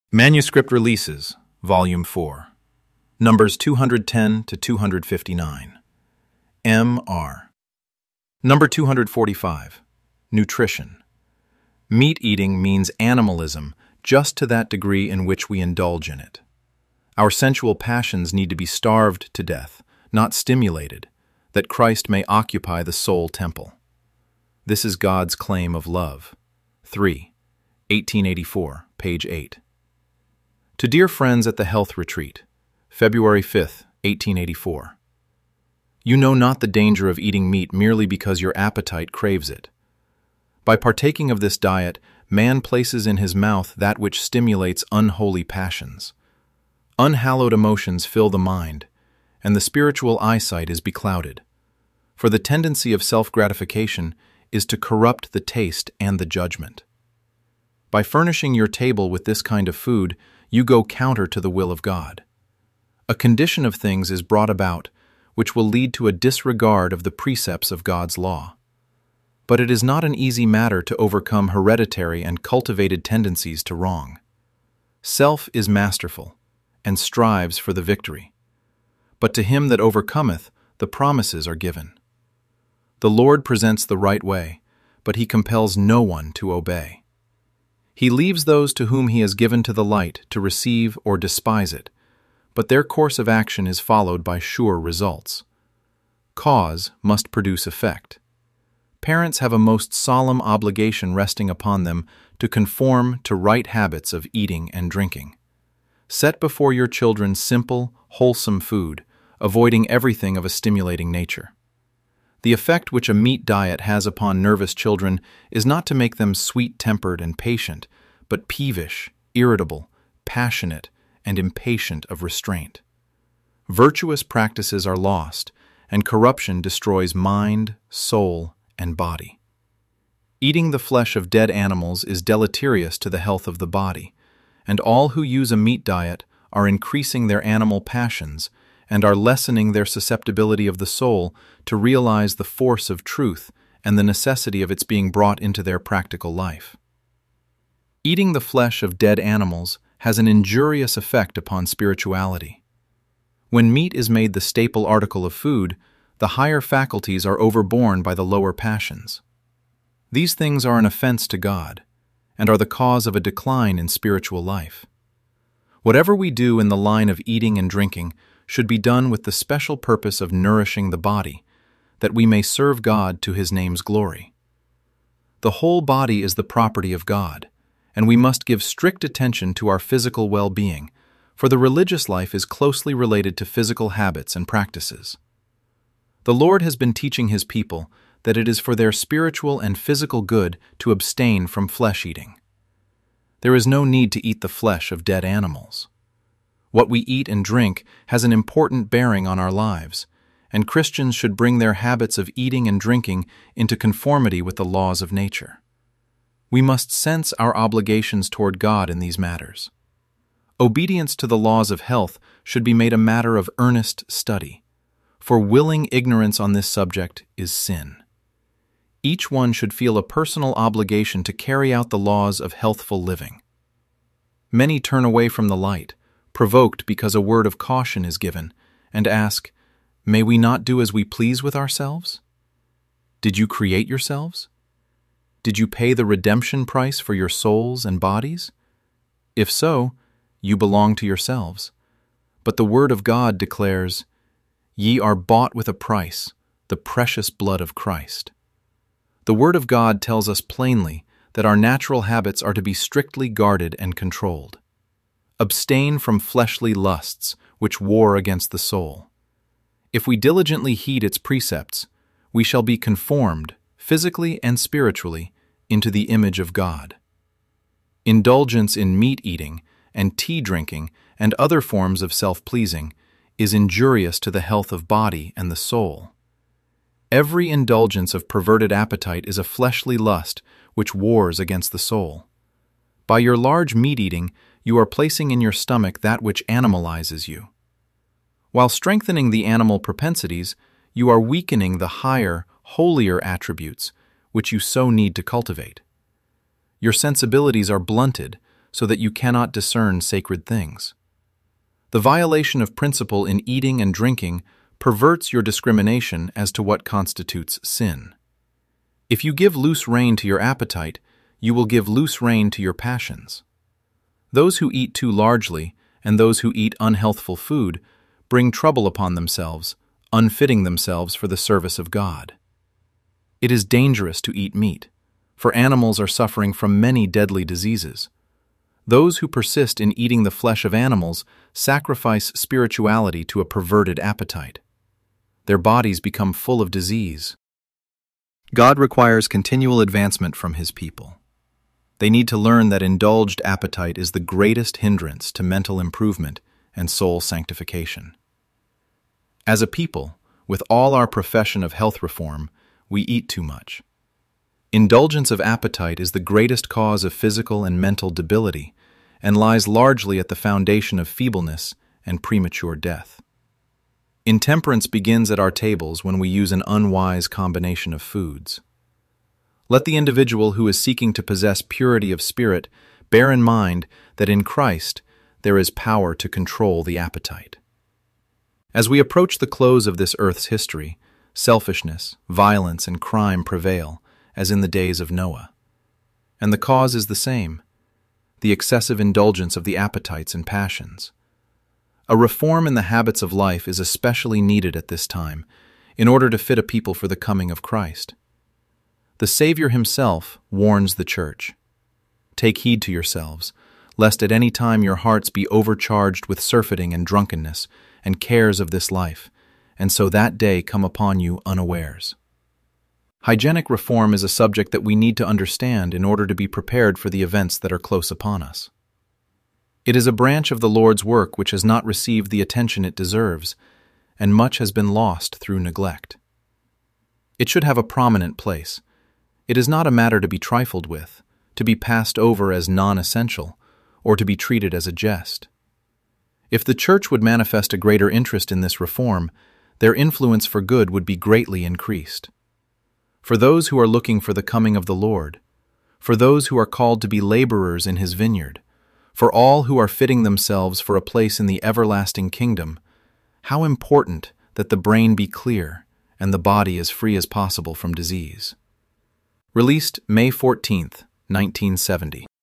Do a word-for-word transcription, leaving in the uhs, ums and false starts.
Manuscript Releases, Volume four, Numbers two hundred ten to two hundred fifty-nine. M R. Number two hundred forty-five. Nutrition. Meat eating means animalism just to that degree in which we indulge in it. Our sensual passions need to be starved to death, not stimulated, that Christ may occupy the soul temple. This is God's claim of love. three. eighteen eighty-four, page eight. To dear friends at the Health Retreat, February fifth, eighteen eighty-four. You know not the danger of eating meat merely because your appetite craves it. By partaking of this diet, man places in his mouth that which stimulates unholy passions. Unhallowed emotions fill the mind, and the spiritual eyesight is beclouded. For the tendency of self-gratification is to corrupt the taste and the judgment. By furnishing your table with this kind of food, you go counter to the will of God. A condition of things is brought about which will lead to a disregard of the precepts of God's law. But it is not an easy matter to overcome hereditary and cultivated tendencies to wrong. Self is masterful and strives for the victory. But to him that overcometh, the promises are given. The Lord presents the right way, but he compels no one to obey. He leaves those to whom he has given to the light to receive or despise it, but their course of action is followed by sure results. Cause must produce effect. Parents have a most solemn obligation resting upon them to conform to right habits of eating and drinking. Set before your children simple, wholesome food, avoiding everything of a stimulating nature. The effect which a meat diet has upon nervous children is not to make them sweet-tempered and patient, but peevish, irritable, passionate, and impatient of restraint. Virtuous practices are lost, and corruption destroys mind, soul, and body. Eating the flesh of dead animals is deleterious to the health of the body, and all who use a meat diet are increasing their animal passions and are lessening their susceptibility of the soul to realize the force of truth and the necessity of its being brought into their practical life. Eating the flesh of dead animals has an injurious effect upon spirituality. When meat is made the staple article of food, the higher faculties are overborne by the lower passions. These things are an offense to God, and are the cause of a decline in spiritual life. Whatever we do in the line of eating and drinking should be done with the special purpose of nourishing the body, that we may serve God to his name's glory. The whole body is the property of God, and we must give strict attention to our physical well-being, for the religious life is closely related to physical habits and practices. The Lord has been teaching his people that it is for their spiritual and physical good to abstain from flesh-eating. There is no need to eat the flesh of dead animals. What we eat and drink has an important bearing on our lives, and Christians should bring their habits of eating and drinking into conformity with the laws of nature. We must sense our obligations toward God in these matters. Obedience to the laws of health should be made a matter of earnest study, for willing ignorance on this subject is sin. Each one should feel a personal obligation to carry out the laws of healthful living. Many turn away from the light, provoked because a word of caution is given, and ask, "May we not do as we please with ourselves? Did you create yourselves? Did you pay the redemption price for your souls and bodies? If so, you belong to yourselves. But the word of God declares, 'Ye are bought with a price, the precious blood of Christ.' The word of God tells us plainly that our natural habits are to be strictly guarded and controlled. Abstain from fleshly lusts, which war against the soul. If we diligently heed its precepts, we shall be conformed, physically and spiritually, into the image of God. Indulgence in meat eating and tea drinking and other forms of self-pleasing is injurious to the health of body and the soul. Every indulgence of perverted appetite is a fleshly lust which wars against the soul. By your large meat eating, you are placing in your stomach that which animalizes you. While strengthening the animal propensities, you are weakening the higher, holier attributes which you so need to cultivate. Your sensibilities are blunted, so that you cannot discern sacred things. The violation of principle in eating and drinking perverts your discrimination as to what constitutes sin. If you give loose rein to your appetite, you will give loose rein to your passions. Those who eat too largely and those who eat unhealthful food bring trouble upon themselves, unfitting themselves for the service of God. It is dangerous to eat meat, for animals are suffering from many deadly diseases. Those who persist in eating the flesh of animals sacrifice spirituality to a perverted appetite. Their bodies become full of disease. God requires continual advancement from His people. They need to learn that indulged appetite is the greatest hindrance to mental improvement and soul sanctification. As a people, with all our profession of health reform, we eat too much. Indulgence of appetite is the greatest cause of physical and mental debility and lies largely at the foundation of feebleness and premature death. Intemperance begins at our tables when we use an unwise combination of foods. Let the individual who is seeking to possess purity of spirit bear in mind that in Christ there is power to control the appetite. As we approach the close of this earth's history, selfishness, violence, and crime prevail, as in the days of Noah. And the cause is the same: the excessive indulgence of the appetites and passions. A reform in the habits of life is especially needed at this time, in order to fit a people for the coming of Christ. The Savior Himself warns the church. Take heed to yourselves, lest at any time your hearts be overcharged with surfeiting and drunkenness and cares of this life, and so that day come upon you unawares. Hygienic reform is a subject that we need to understand in order to be prepared for the events that are close upon us. It is a branch of the Lord's work which has not received the attention it deserves, and much has been lost through neglect. It should have a prominent place. It is not a matter to be trifled with, to be passed over as non-essential, or to be treated as a jest. If the Church would manifest a greater interest in this reform, their influence for good would be greatly increased. For those who are looking for the coming of the Lord, for those who are called to be laborers in His vineyard, for all who are fitting themselves for a place in the everlasting kingdom, how important that the brain be clear and the body as free as possible from disease. Released May fourteenth, nineteen seventy.